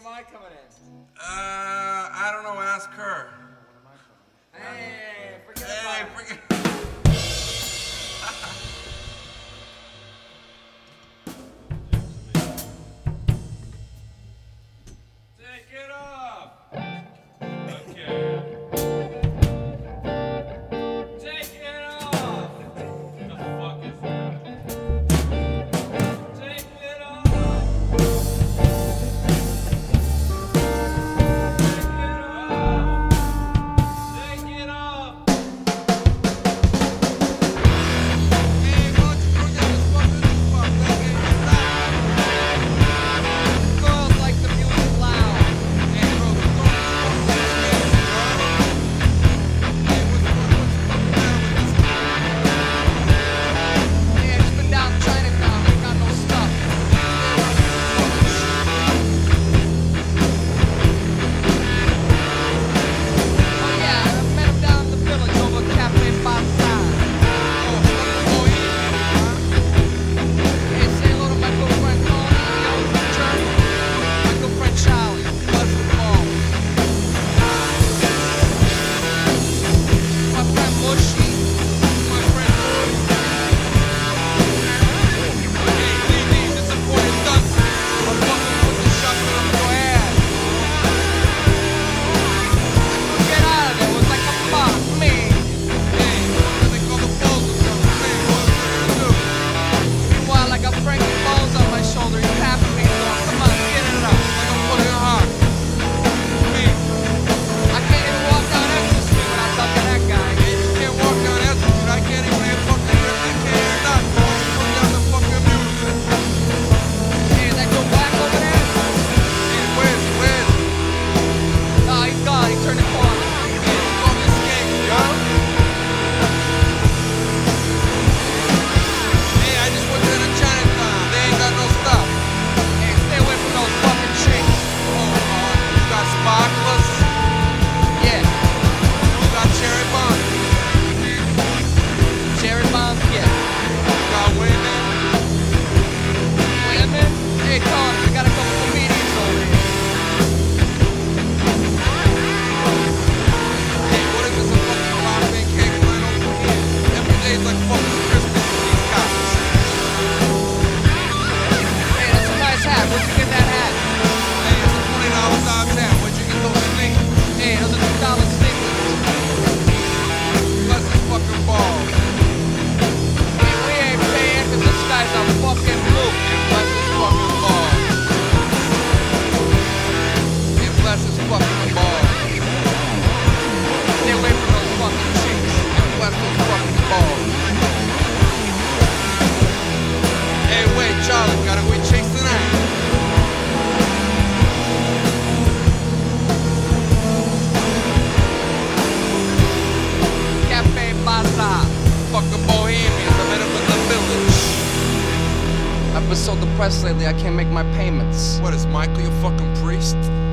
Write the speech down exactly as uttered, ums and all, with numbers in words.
am I coming in? Uh, I don't know. Ask her. Hey, forget Hey, about it. forget. Take it off. Okay. Take it off. What the fuck is that? Take it off. Take it off. Take it off. Hey, why don't you bring out this fucking new fuck? That ain't stop. Girls like the music loud. Hey, bro, what's going on with this fucking shit, bro? Hey, what's what's what's the fucking matter with this? Yeah, just been down Chinatown. Ain't got no stuff. Oh yeah, I met him down in the village over Cafe Bazaar. Oh, fucking bohemian, huh? Hey, say hello to my good friend Tony, yo, German. My good friend Charlie. Bless them all. My friend Mushy. My friend Wood. Hey, leave these disappointed dunces. I'm fucking put the shotgun up your ass. Get out of there. It was like a fuck, man. Hey, what they call the balls or something? Hey, what what you gonna do? Meanwhile, I got Frankie Bones on my shoulder. He's tapping me. So come on, get it up. Like I'm putting it hard. Me, I can't even walk down Exeter Street without talking to that guy. hey, you can't walk down Essex Street. I can't even hear fucking rip. I can't hear nothing. Why don't you put down the fucking music? Hey, is that good black over there? Hey, where's he? Where's he? No, he's gone. He turned the corner. Hey, you call me skank, yo? Hey, I just went to the Chinatown. They ain't got no stuff. Hey, stay away from those fucking chicks. Oh, uh, you got sparklers. Yeah, You got cherry bomb. cherry bombs, yeah. You got women. Wait a minute. Hey, Tony, we got a couple comedians over here. Hey, what if it's a fucking coffee and cake line over here? Every day's like fucking Christmas with these cops. Hey, that's a nice hat. Where'd you get that hat? Hey, it's a twenty dollar Dodge hat. Where'd you get those sneakers? Hey, those are two dollar sneakers. Bless his fucking balls. Hey, we ain't paying 'cause this guy's a fucking loop. And bless his fucking balls. And bless his fucking balls. Stay away from those fucking chicks. And bless his fucking balls. Hey, wait, Charlie, gotta we chase tonight? Cafe Bazaar. Fucking bohemians, I met him in the village. I've been so depressed lately, I can't make my payments. What is Michael, your fucking priest?